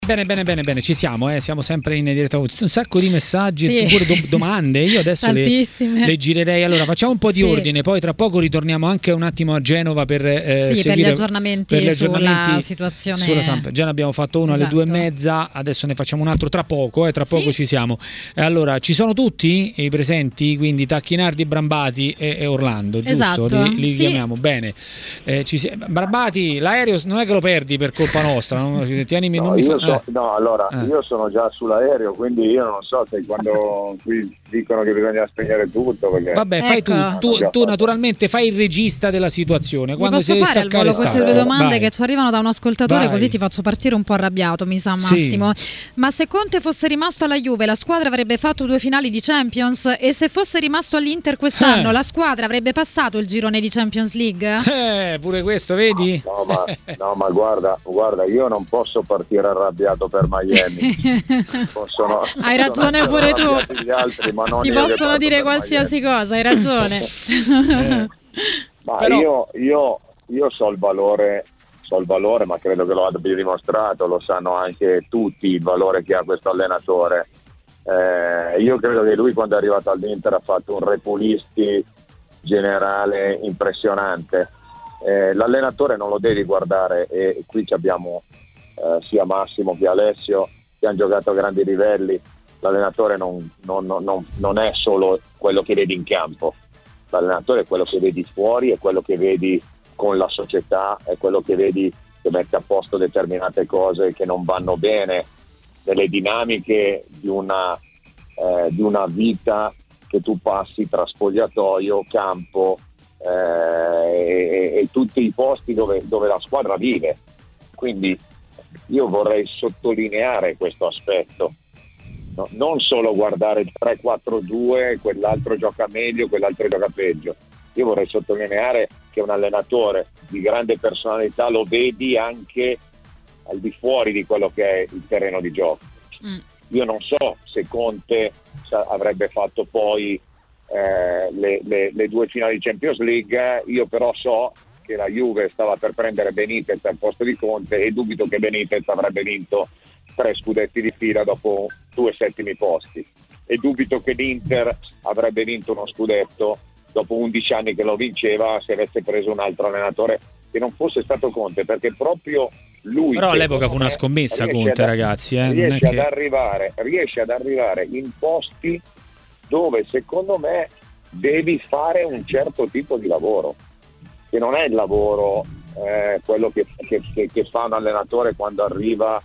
Bene, ci siamo sempre in diretta. Un sacco di messaggi e pure domande. Io adesso le girerei. Allora, facciamo un po' di ordine, poi tra poco ritorniamo anche un attimo a Genova per gli aggiornamenti sulla situazione sulla Samp. Già ne abbiamo fatto uno alle 2:30, adesso ne facciamo un altro tra poco, tra poco ci siamo. Allora, ci sono tutti i presenti, quindi Tacchinardi, Brambati e Orlando, giusto? Esatto. Li chiamiamo bene. Brambati, l'aereo non è che lo perdi per colpa nostra, no? Tienimi, non mi fa... Io sono già sull'aereo, quindi io non so se quando qui dicono che bisogna spegnere tutto, perché... Vabbè, fai tu naturalmente fai il regista della situazione. Quando posso fare al volo queste due domande che ci arrivano da un ascoltatore, così ti faccio partire un po' arrabbiato, mi sa, Massimo. Ma se Conte fosse rimasto alla Juve, la squadra avrebbe fatto 2 finali di Champions, e se fosse rimasto all'Inter quest'anno, la squadra avrebbe passato il girone di Champions League? Pure questo, vedi? No, ma guarda, io non posso partire arrabbiato per Miami. Hai ragione pure tu. Ti possono dire qualsiasi cosa, hai ragione. Ma però... io so il valore, ma credo che lo abbia dimostrato, lo sanno anche tutti il valore che ha questo allenatore. Io credo che lui, quando è arrivato all'Inter, ha fatto un repulisti generale impressionante. L'allenatore non lo devi guardare, e qui abbiamo sia Massimo che Alessio che hanno giocato a grandi livelli. L'allenatore non è solo quello che vedi in campo, l'allenatore è quello che vedi fuori, è quello che vedi con la società, è quello che vedi che mette a posto determinate cose che non vanno bene, delle dinamiche di una vita che tu passi tra spogliatoio, campo e tutti i posti dove la squadra vive. Quindi io vorrei sottolineare questo aspetto, no? Non solo guardare 3-4-2, quell'altro gioca meglio, quell'altro gioca peggio. Io vorrei sottolineare che un allenatore di grande personalità lo vedi anche al di fuori di quello che è il terreno di gioco. Io non so se Conte avrebbe fatto poi le 2 finali di Champions League. Io però so che la Juve stava per prendere Benitez al posto di Conte, e dubito che Benitez avrebbe vinto 3 scudetti di fila dopo 2 settimi posti, e dubito che l'Inter avrebbe vinto uno scudetto dopo 11 anni che lo vinceva se avesse preso un altro allenatore che non fosse stato Conte, perché proprio lui... Però all'epoca fu una scommessa Conte, ragazzi. Riesce ad arrivare in posti dove secondo me devi fare un certo tipo di lavoro, che non è il lavoro quello che fa un allenatore quando arriva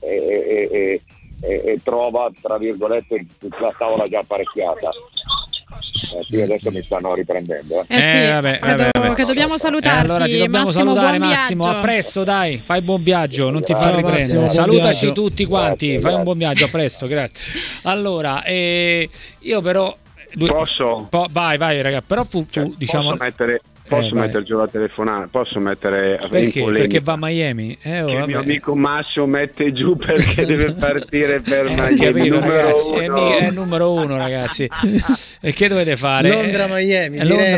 e trova, tra virgolette, la tavola già apparecchiata. Sì, adesso mi stanno riprendendo. Credo che dobbiamo salutarti. Allora ti dobbiamo salutare, Massimo. A presto, dai, fai buon viaggio, non ti far riprendere. Salutaci viaggio. Tutti quanti, grazie, fai un buon viaggio, a presto, grazie. Allora, io però posso? Vai, ragazzi, però diciamo... Posso metterci la telefonata? Posso mettere perché va a Miami? Il mio amico Massimo mette giù perché deve partire per Miami. Capito, ragazzi, è il numero 1, ragazzi. E che dovete fare? Londra-Miami.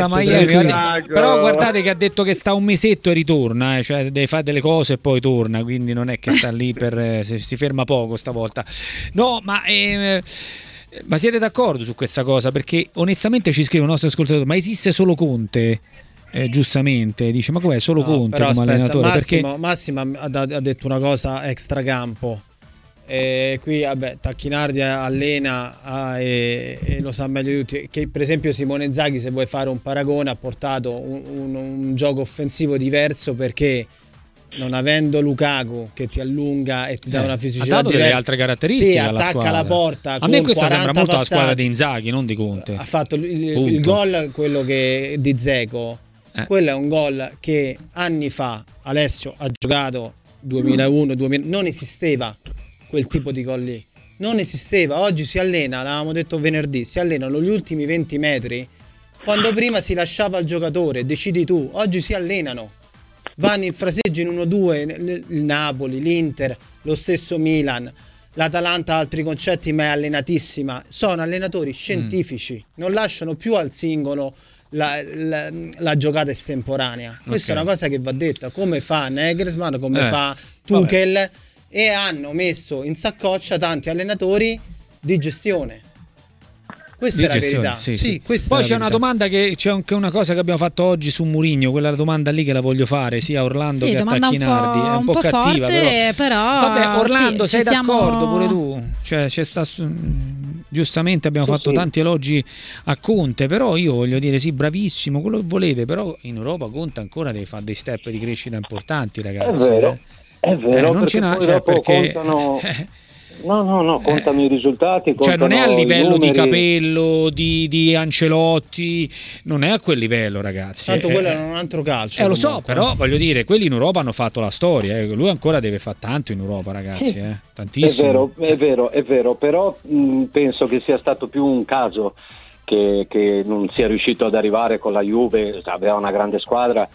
Però guardate che ha detto che sta un mesetto e ritorna, cioè deve fare delle cose e poi torna, quindi non è che sta lì si ferma poco stavolta. No, ma siete d'accordo su questa cosa? Perché onestamente ci scrive un nostro ascoltatore: ma esiste solo Conte? Giustamente dice, ma com'è solo Conte come allenatore? Massimo ha detto una cosa extracampo, qui Tacchinardi allena e lo sa meglio di tutti, che per esempio Simone Inzaghi, se vuoi fare un paragone, ha portato un gioco offensivo diverso, perché non avendo Lukaku che ti allunga e ti dà una fisicità, ha dato delle altre caratteristiche alla attacca squadra. La porta. A me questa sembra molto la squadra di Inzaghi, non di Conte. Ha fatto il gol, quello che di Dzeko. Quello è un gol che anni fa Alessio ha giocato, 2001, non esisteva quel tipo di gol lì. Non esisteva. Oggi si allena, l'avevamo detto venerdì, si allenano gli ultimi 20 metri, quando prima si lasciava al giocatore, decidi tu. Oggi si allenano, vanno in fraseggi in 1-2, il Napoli, l'Inter, lo stesso Milan, l'Atalanta ha altri concetti, ma è allenatissima. Sono allenatori scientifici, non lasciano più al singolo la giocata estemporanea. Questa è una cosa che va detta, come fa Nagelsmann, come fa Tuchel, e hanno messo in saccoccia tanti allenatori di gestione. Questa è la verità. Sì. Poi c'è una domanda c'è anche una cosa che abbiamo fatto oggi su Mourinho, quella domanda lì che la voglio fare sia a Orlando che a Tacchinardi. È un po' cattiva, forte, però vabbè, Orlando, sei d'accordo pure tu? Cioè, giustamente abbiamo fatto tanti elogi a Conte, però io voglio dire sì, bravissimo, quello che volete, però in Europa Conte ancora deve fare dei step di crescita importanti, ragazzi. È vero, non ce n'ha, perché contano. No, contano i risultati. Cioè non è a livello di Capello, di Ancelotti, non è a quel livello, ragazzi. Tanto quello è un altro calcio. Lo so, però voglio dire, quelli in Europa hanno fatto la storia. Lui ancora deve fare tanto in Europa, ragazzi. Tantissimo. È vero, però penso che sia stato più un caso che non sia riuscito ad arrivare con la Juve, aveva una grande squadra.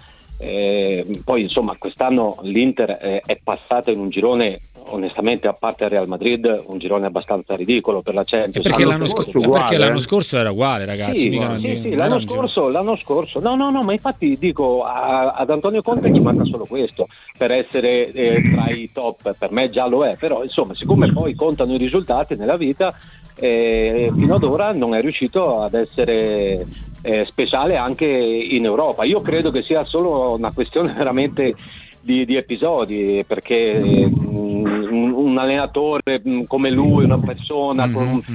Poi insomma quest'anno l'Inter è passata in un girone, onestamente, a parte il Real Madrid, un girone abbastanza ridicolo per la Champions. Perché l'anno scorso era uguale, ragazzi. L'anno scorso no, ma infatti dico ad Antonio Conte gli manca solo questo per essere tra i top. Per me già lo è, però insomma, siccome poi contano i risultati nella vita, fino ad ora non è riuscito ad essere speciale anche in Europa. Io credo che sia solo una questione veramente di episodi, perché un allenatore come lui, una persona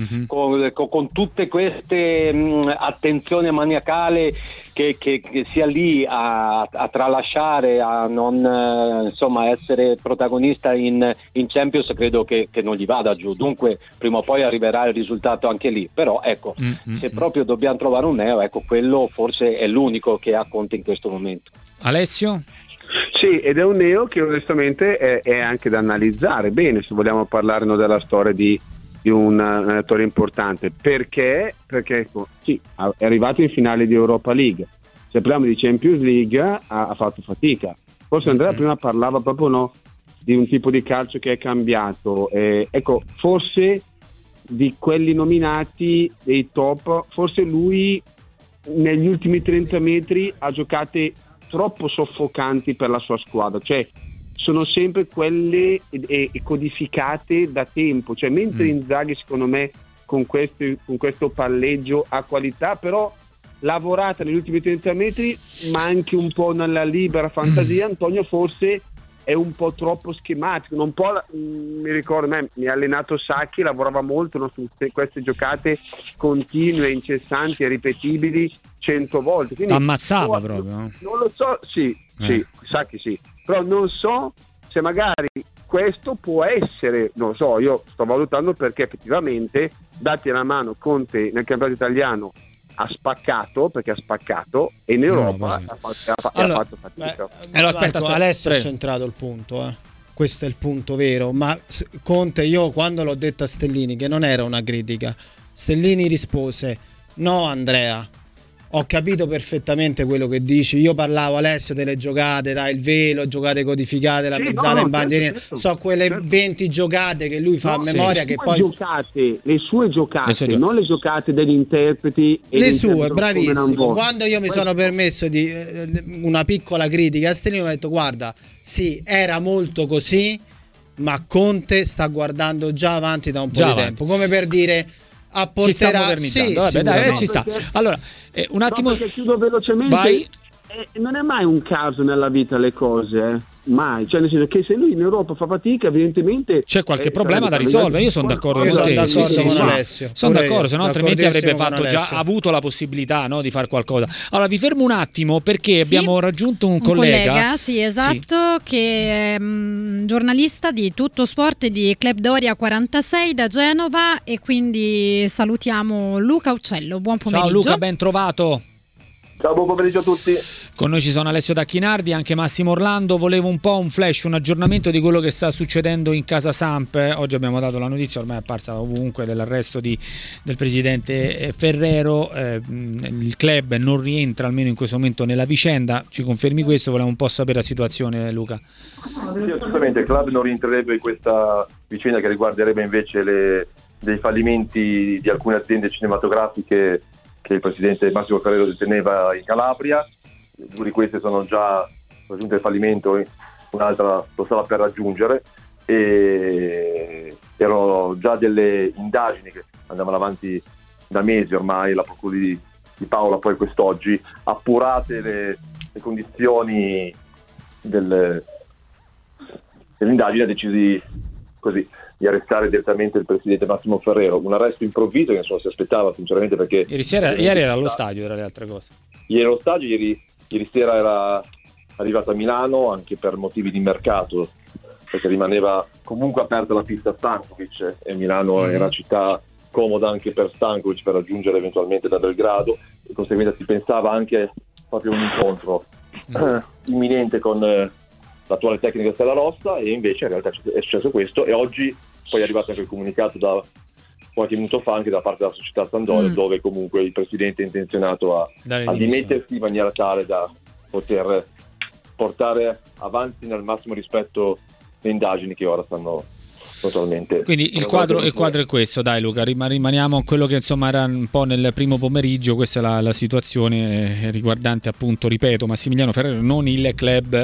con tutte queste attenzione maniacale che sia lì a tralasciare, a non essere protagonista in Champions, credo che non gli vada giù. Dunque prima o poi arriverà il risultato anche lì, però ecco, se proprio dobbiamo trovare un neo, ecco, quello forse è l'unico che ha Conte in questo momento. Alessio? Sì, ed è un neo che onestamente è anche da analizzare bene, se vogliamo parlare della storia di un allenatore importante, perché sì, è arrivato in finale di Europa League. Se parliamo di Champions League ha fatto fatica. Forse Andrea prima parlava proprio di un tipo di calcio che è cambiato, ecco, forse di quelli nominati dei top, forse lui negli ultimi 30 metri ha giocate troppo soffocanti per la sua squadra, cioè sono sempre quelle codificate da tempo, cioè mentre Inzaghi secondo me con questo palleggio ha qualità, però lavorata negli ultimi 30 metri, ma anche un po' nella libera fantasia. Antonio forse è un po' troppo schematico, mi ricordo, mi ha allenato Sacchi, lavorava molto su queste giocate continue, incessanti e ripetibili 100 volte. Quindi ammazzava proprio. Non lo so, sì, Sacchi sì, però non so se magari questo può essere, non lo so, io sto valutando, perché effettivamente dati la mano Conte nel campionato italiano ha spaccato e in Europa ha fatto fatica. Aspetta, Alessio ha centrato il punto, questo è il punto vero, ma Conte, io quando l'ho detto a Stellini, che non era una critica, Stellini rispose: no Andrea, ho capito perfettamente quello che dici, io parlavo, Alessio, delle giocate, il velo, giocate codificate, la mezzala in bandierina, so quelle 20 giocate che lui fa a memoria, che poi le sue giocate, non le giocate degli interpreti, le sue, bravissimo. Quando io mi sono permesso di una piccola critica a Stellini, ho detto: guarda, sì, era molto così, ma Conte sta guardando già avanti da un po' di tempo, come per dire apporterà, ci sta. Allora, un attimo, perché chiudo velocemente. Vai. Non è mai un caso nella vita le cose, mai, cioè nel senso che se lui in Europa fa fatica, evidentemente c'è qualche problema da risolvere. Io sono d'accordo con te, con Alessio, sono d'accordo, se no altrimenti avrebbe già avuto la possibilità, no, di fare qualcosa. Allora vi fermo un attimo, perché abbiamo raggiunto un collega, sì, esatto, che è giornalista di Tutto Sport e di Club Doria 46 da Genova, e quindi salutiamo Luca Uccello. Buon pomeriggio. Ciao Luca, ben trovato. Ciao, buon pomeriggio a tutti. Con noi ci sono Alessio Tacchinardi, anche Massimo Orlando. Volevo un po' un flash, un aggiornamento di quello che sta succedendo in casa Samp. Oggi abbiamo dato la notizia, ormai è apparsa ovunque, dell'arresto del presidente Ferrero. Il club non rientra almeno in questo momento nella vicenda. Ci confermi questo? Volevamo un po' sapere la situazione, Luca. Sì, assolutamente, il club non rientrerebbe in questa vicenda, che riguarderebbe invece dei fallimenti di alcune aziende cinematografiche che il presidente Massimo Ferrero deteneva in Calabria. 2 di queste sono già raggiunte il fallimento, un'altra lo sarà per raggiungere. e erano già delle indagini che andavano avanti da mesi ormai, la procura di Paola poi quest'oggi, appurate le condizioni dell'indagine, ha deciso di arrestare direttamente il presidente Massimo Ferrero, un arresto improvviso che nessuno si aspettava sinceramente, perché ieri era allo stadio, tra le altre cose. Ieri allo stadio, ieri sera era arrivato a Milano anche per motivi di mercato, perché rimaneva comunque aperta la pista Stankovic e Milano era città comoda anche per Stankovic per raggiungere eventualmente da Belgrado, e conseguentemente si pensava anche proprio un incontro imminente con l'attuale tecnico Stella Rossa, e invece in realtà è successo questo, e oggi poi è arrivato anche il comunicato da qualche minuto fa anche da parte della società Sampdoria, dove comunque il presidente è intenzionato a dimettersi in maniera tale da poter portare avanti nel massimo rispetto le indagini che ora stanno totalmente. Quindi il quadro è questo, dai Luca, rimaniamo a quello che insomma era un po' nel primo pomeriggio. Questa è la situazione riguardante, appunto, ripeto, Massimiliano Ferrero, non il club,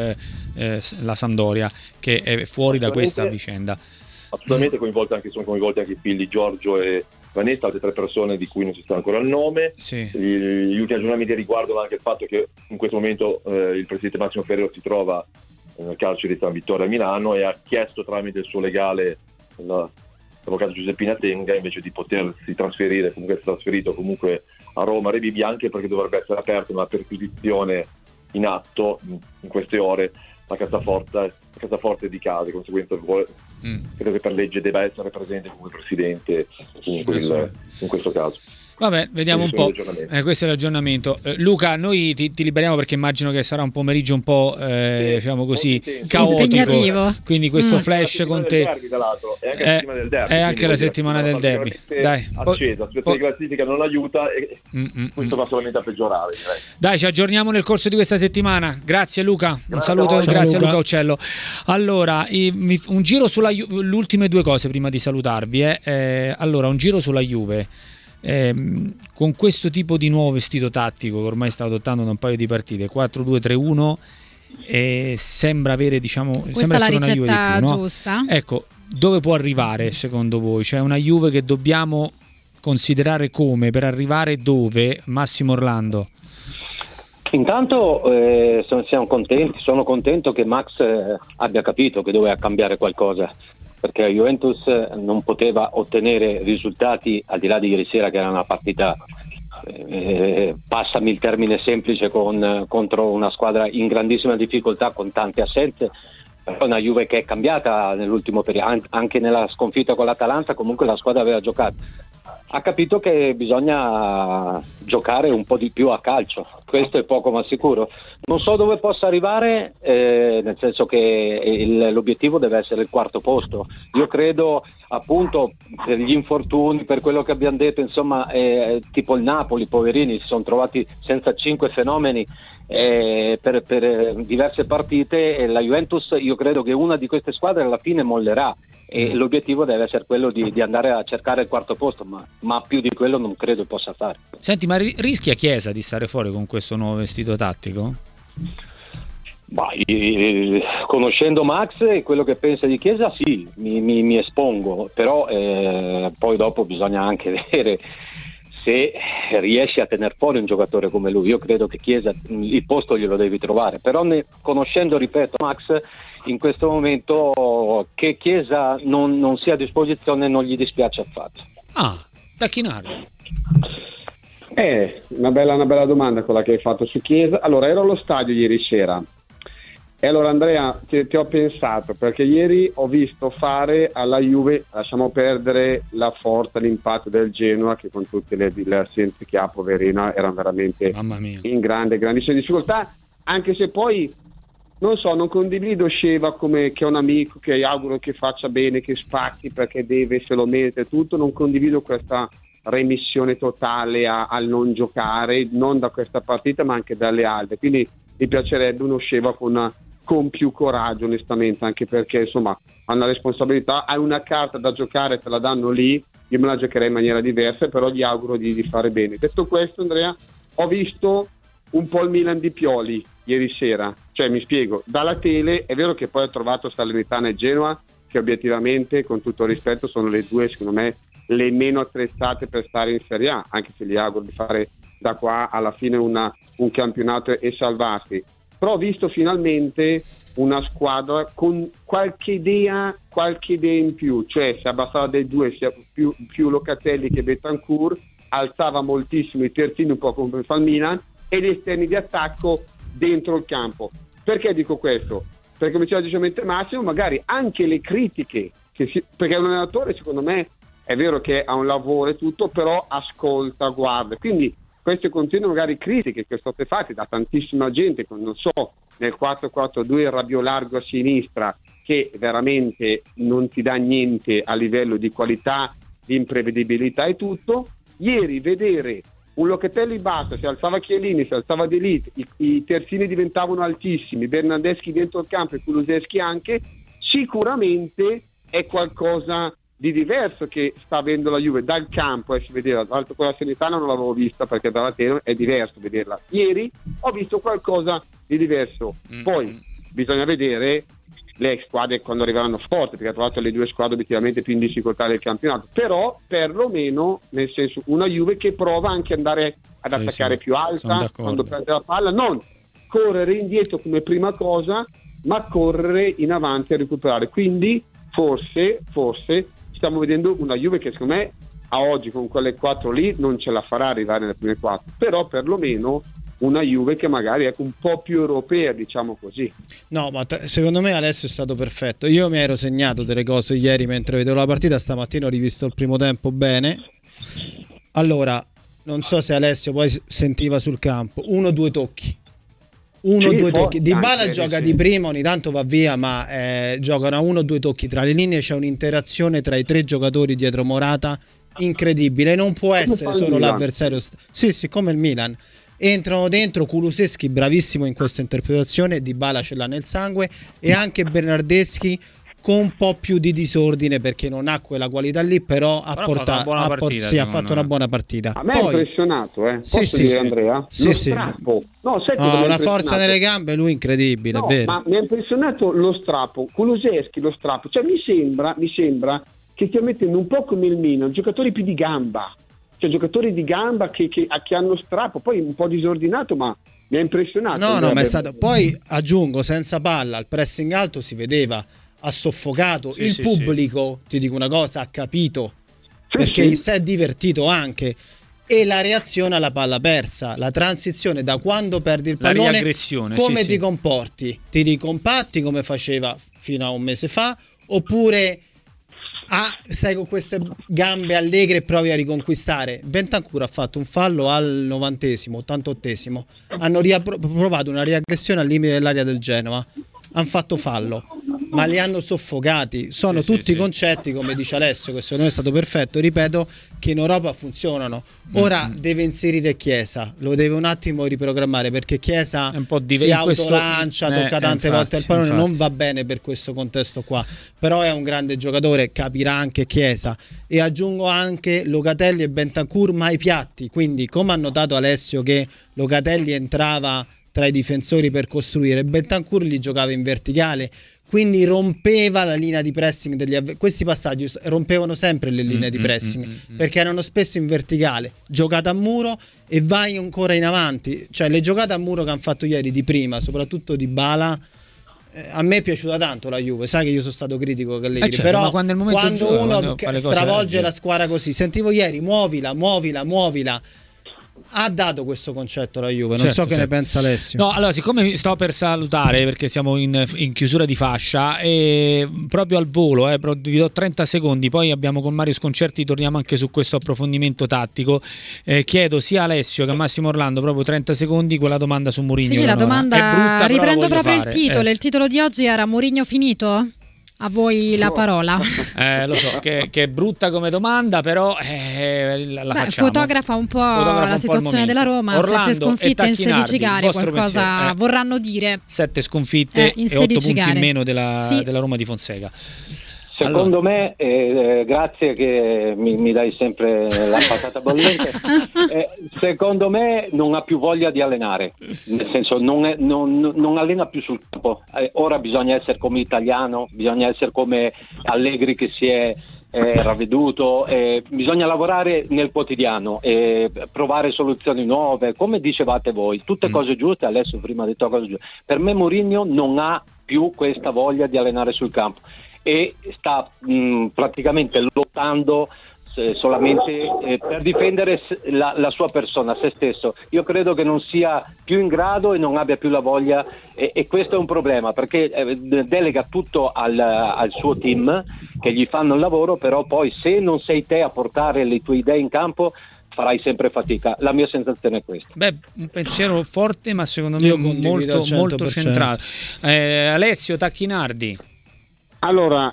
la Sampdoria, che è fuori da questa vicenda. Assolutamente sono coinvolti anche i figli Giorgio e Vanessa, altre 3 persone di cui non si sa ancora il nome. Sì. Gli ultimi aggiornamenti riguardano anche il fatto che in questo momento il presidente Massimo Ferrero si trova nel carcere di San Vittore a Milano e ha chiesto tramite il suo legale, l'avvocato Giuseppina Tenga, invece di potersi trasferire, comunque è trasferito comunque a Roma, a Rebibbia, anche perché dovrebbe essere aperta una perquisizione in atto in queste ore la cassaforte di Case, conseguenza credo che per legge debba essere presente come presidente in questo caso. Vabbè, vediamo un po'. Questo è l'aggiornamento. Luca, noi ti liberiamo perché immagino che sarà un pomeriggio un po' diciamo così caotico. Impegnativo. Quindi questo flash con te. È anche la settimana del derby. Dai, accesa, aspetta, la classifica non aiuta e questo va solamente a peggiorare, direi. Dai, ci aggiorniamo nel corso di questa settimana. Grazie Luca. Un saluto, grazie Luca Uccello. Allora, un giro sulla Juve, le ultime 2 cose prima di salutarvi. Allora, un giro sulla Juve. Con questo tipo di nuovo vestito tattico che ormai sta adottando da un paio di partite, 4-2-3-1, sembra avere, diciamo, sembra essere una Juve di più, no? Giusta. Ecco, dove può arrivare secondo voi? C'è una Juve che dobbiamo considerare come, per arrivare dove? Massimo Orlando. Intanto sono contento che Max abbia capito che doveva cambiare qualcosa, perché la Juventus non poteva ottenere risultati al di là di ieri sera, che era una partita, passami il termine semplice, contro una squadra in grandissima difficoltà con tante assenze. Però una Juve che è cambiata nell'ultimo periodo, anche nella sconfitta con l'Atalanta comunque la squadra aveva giocato. Ha capito che bisogna giocare un po' di più a calcio, questo è poco ma sicuro. Non so dove possa arrivare, nel senso che l'obiettivo deve essere il 4º posto. Io credo, appunto, per gli infortuni, per quello che abbiamo detto, insomma, tipo il Napoli, poverini, si sono trovati senza 5 fenomeni per diverse partite, e la Juventus, io credo che una di queste squadre alla fine mollerà. E l'obiettivo deve essere quello di andare a cercare il 4º posto, ma più di quello non credo possa fare. Senti, ma rischia Chiesa di stare fuori con questo nuovo vestito tattico? Conoscendo Max e quello che pensa di Chiesa, sì, mi espongo, però poi dopo bisogna anche vedere se riesci a tener fuori un giocatore come lui. Io credo che Chiesa il posto glielo devi trovare, però conoscendo, ripeto, Max, in questo momento che Chiesa non sia a disposizione non gli dispiace affatto. Tacchinardo. Una bella domanda quella che hai fatto su Chiesa. Allora, ero allo stadio ieri sera e allora Andrea ti ho pensato, perché ieri ho visto fare alla Juve, lasciamo perdere la forza, l'impatto del Genoa, che con tutte le assenze che ha, poverina, erano veramente in grandissima difficoltà, anche se poi non condivido Sheva come che è un amico che auguro che faccia bene, che spacchi perché se lo merita e tutto. Non condivido questa remissione totale al non giocare, non da questa partita ma anche dalle altre, quindi mi piacerebbe uno Sheva con più coraggio, onestamente, anche perché insomma ha una responsabilità, hai una carta da giocare, te la danno lì, io me la giocherei in maniera diversa, però gli auguro di fare bene. Detto questo, Andrea, ho visto un po' il Milan di Pioli ieri sera, cioè mi spiego, dalla tele è vero che poi ho trovato Salernitana e Genoa che obiettivamente, con tutto il rispetto, sono le due secondo me le meno attrezzate per stare in Serie A, anche se gli auguro di fare da qua alla fine un campionato e salvarsi. Però ho visto finalmente una squadra con qualche idea in più, cioè se abbassava dei due, sia più Locatelli che Bentancur, alzava moltissimo i terzini, un po' come fa il Milan, e gli esterni di attacco dentro il campo. Perché dico questo? Perché come diceva giustamente Massimo, magari anche le critiche, perché un allenatore secondo me è vero che ha un lavoro e tutto, però ascolta, guarda, quindi queste continue magari critiche che sono state fatte da tantissima gente, non so, nel 4-4-2 il rabbio largo a sinistra, che veramente non ti dà niente a livello di qualità, di imprevedibilità e tutto. Ieri vedere un Locatelli basso, si alzava Chiellini, si alzava De Ligt, i terzini diventavano altissimi, Bernardeschi dentro il campo e Kulusevski anche, sicuramente è qualcosa di diverso che sta avendo la Juve dal campo, si vedeva, tra l'altro quella Salernitana non l'avevo vista perché dalla tele è diverso vederla. Ieri ho visto qualcosa di diverso, poi bisogna vedere le squadre quando arriveranno forti, perché ha trovato le due squadre obiettivamente più in difficoltà del campionato, però perlomeno nel senso una Juve che prova anche andare ad attaccare più alta quando prende la palla, non correre indietro come prima cosa, ma correre in avanti a recuperare. Quindi forse stiamo vedendo una Juve che secondo me a oggi con quelle 4 lì non ce la farà arrivare nelle prime 4, però perlomeno una Juve che magari è un po' più europea, diciamo così. No, ma secondo me Alessio è stato perfetto. Io mi ero segnato delle cose ieri mentre vedevo la partita, stamattina ho rivisto il primo tempo bene. Allora, non so se Alessio poi sentiva sul campo, 1-2 tocchi. Due tocchi. Dybala gioca di prima, ogni tanto va via, ma giocano a 1-2 tocchi tra le linee, c'è un'interazione tra i tre giocatori dietro Morata incredibile, non può essere solo l'avversario. Sì, come il Milan. Entrano dentro, Kulusevski bravissimo in questa interpretazione, Dybala ce l'ha nel sangue, e anche Bernardeschi con un po' più di disordine perché non ha quella qualità lì, però ha fatto una buona partita. A me è impressionato, posso dire Andrea? Strappo. Una forza nelle gambe, lui incredibile, vero? Ma mi ha impressionato lo strappo, Kulusevski lo strappo, cioè mi sembra che stia mettendo un po' come il Milan, giocatori più di gamba. Cioè giocatori di gamba che hanno strappo, poi un po' disordinato, ma mi ha impressionato. No, ma è stato. Poi aggiungo, senza palla, il pressing alto si vedeva, ha soffocato il pubblico, ti dico una cosa, ha capito, perché si è divertito anche. E la reazione alla palla persa, la transizione da quando perdi il pallone, come ti comporti? Ti ricompatti come faceva fino a un mese fa, oppure stai con queste gambe allegre e provi a riconquistare? Bentancur ha fatto un fallo al 90esimo, 88esimo, hanno provato una riaggressione al limite dell'area del Genova, hanno fatto fallo, ma li hanno soffocati. Sono tutti concetti, come dice Alessio, che secondo me è stato perfetto, ripeto, che in Europa funzionano. Ora deve inserire Chiesa, lo deve un attimo riprogrammare, perché Chiesa si autolancia, tocca tante volte al pallone, non va bene per questo contesto qua, però è un grande giocatore, capirà anche Chiesa. E aggiungo anche Locatelli e Bentancur mai piatti, quindi come ha notato Alessio che Locatelli entrava tra i difensori per costruire, Bentancur li giocava in verticale, quindi rompeva la linea di pressing degli questi passaggi rompevano sempre le linee di pressing perché erano spesso in verticale, giocata a muro e vai ancora in avanti. Cioè le giocate a muro che hanno fatto ieri di prima, soprattutto Dybala, a me è piaciuta tanto la Juve, sai che io sono stato critico con Allegri, però quando uno stravolge la squadra così, sentivo ieri muovila, ha dato questo concetto alla Juve, non so che ne pensa Alessio. No, allora, siccome sto per salutare perché siamo in chiusura di fascia, e proprio al volo, vi do 30 secondi, poi abbiamo con Mario Sconcerti, torniamo anche su questo approfondimento tattico. Chiedo sia a Alessio che a Massimo Orlando proprio 30 secondi quella domanda su Mourinho. Sì, la domanda è brutta, riprendo proprio il titolo. Il titolo di oggi era Mourinho finito? A voi la parola. Lo so che è brutta come domanda, però la facciamo. Fotografa un po' la situazione della Roma. Orlando 7 sconfitte in 16 gare, qualcosa vorranno dire. 7 sconfitte e 8 punti in meno della Roma di Fonseca. Secondo me, grazie che mi dai sempre la patata bollente, secondo me non ha più voglia di allenare, nel senso non allena più sul campo, ora bisogna essere come Italiano, bisogna essere come Allegri che si è ravveduto, bisogna lavorare nel quotidiano, provare soluzioni nuove, come dicevate voi, tutte cose giuste. Alessio prima ha detto cose giuste. Per me Mourinho non ha più questa voglia di allenare sul campo e sta praticamente lottando solamente per difendere la sua persona, se stesso. Io credo che non sia più in grado e non abbia più la voglia, e questo è un problema, perché delega tutto al suo team che gli fanno il lavoro, però poi se non sei te a portare le tue idee in campo farai sempre fatica. La mia sensazione è questa. Un pensiero forte, ma secondo me molto centrato. Alessio Tacchinardi. Allora,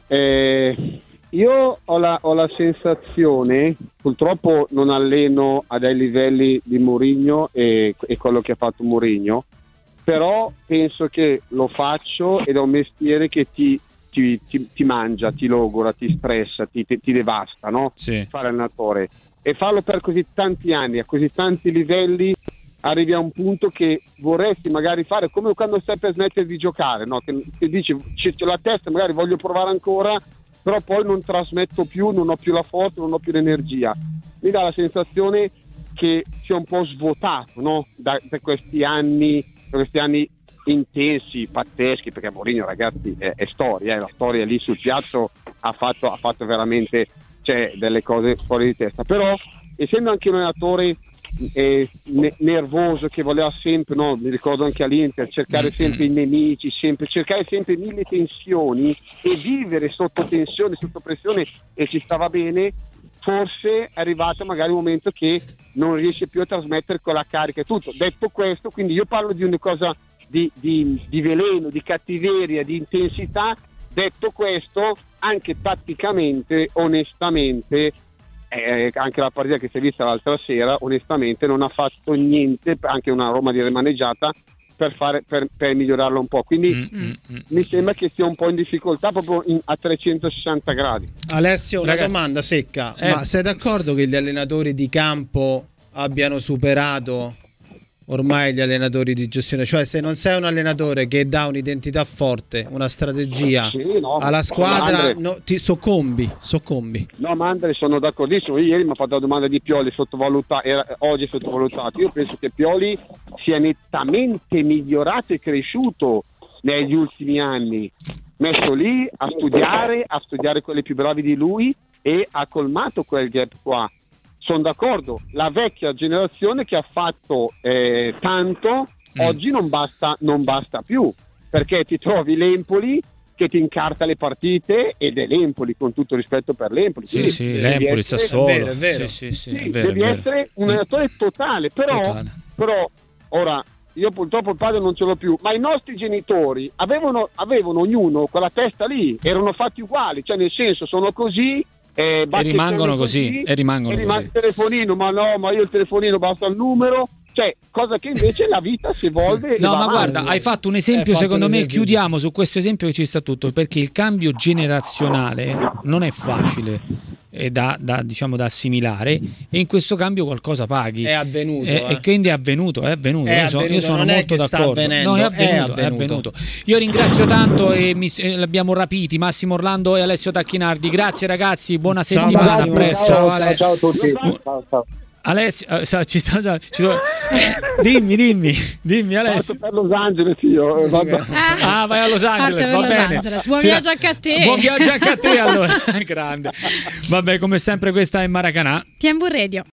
io ho la sensazione, purtroppo non alleno a dei livelli di Mourinho e quello che ha fatto Mourinho, però penso che lo faccio ed è un mestiere che ti mangia, ti logora, ti stressa, ti devasta, no? Sì. Fare allenatore, e farlo per così tanti anni, a così tanti livelli, arrivi a un punto che vorresti magari fare come quando stai per smettere di giocare, no? Che dici, c'è la testa, magari voglio provare ancora, però poi non trasmetto più, non ho più la forza, non ho più l'energia. Mi dà la sensazione che sia un po' svuotato, no? Da questi anni intensi, pazzeschi, perché Mourinho, ragazzi, è storia, la storia lì sul piazzo ha fatto veramente delle cose fuori di testa. Però essendo anche un allenatore nervoso, che voleva sempre, no? Mi ricordo anche all'Inter, cercare sempre i nemici, cercare sempre mille tensioni e vivere sotto tensione, sotto pressione, e ci stava bene. Forse è arrivato magari un momento che non riesce più a trasmettere quella carica e tutto. Detto questo, quindi io parlo di una cosa di veleno, di cattiveria, di intensità. Detto questo, anche tatticamente, onestamente, anche la partita che si è vista l'altra sera, onestamente non ha fatto niente, anche una Roma di rimaneggiata, per migliorarlo un po', quindi mi sembra che sia un po' in difficoltà proprio a 360 gradi. Alessio, una domanda secca, ma sei d'accordo che gli allenatori di campo abbiano superato ormai gli allenatori di gestione? Cioè, se non sei un allenatore che dà un'identità forte, una strategia alla squadra, ti soccombi. No, ma Andre, sono d'accordissimo. Ieri mi ha fatto la domanda di Pioli, oggi è sottovalutato. Io penso che Pioli sia nettamente migliorato e cresciuto negli ultimi anni, messo lì a studiare quelli più bravi di lui, e ha colmato quel gap qua. Sono d'accordo, la vecchia generazione che ha fatto tanto, oggi non basta più, perché ti trovi l'Empoli che ti incarta le partite, ed è l'Empoli, con tutto rispetto per l'Empoli. Sì, l'Empoli, Sassuolo. È vero. Devi essere un allenatore totale, però ora io purtroppo il padre non ce l'ho più, ma i nostri genitori avevano ognuno quella testa lì, erano fatti uguali, cioè nel senso sono così. E rimangono così. Il telefonino, ma io il telefonino basta il numero, cosa che invece la vita si evolve. No, ma guarda, hai fatto un esempio, secondo me chiudiamo su questo esempio che ci sta tutto, perché il cambio generazionale non è facile da assimilare, e in questo cambio qualcosa paghi. È avvenuto. E quindi è avvenuto. Io sono molto d'accordo. È avvenuto. Io ringrazio tanto e l'abbiamo rapiti Massimo Orlando e Alessio Tacchinardi. Grazie ragazzi, buona settimana, a presto. Ciao a tutti. Ciao. Alessio, dimmi Alessio. Vado per Los Angeles io. Vai a Los Angeles, va bene. Buon viaggio anche a te. Buon viaggio anche a te allora. Grande. Vabbè, come sempre questa è Maracanà. TMV Radio.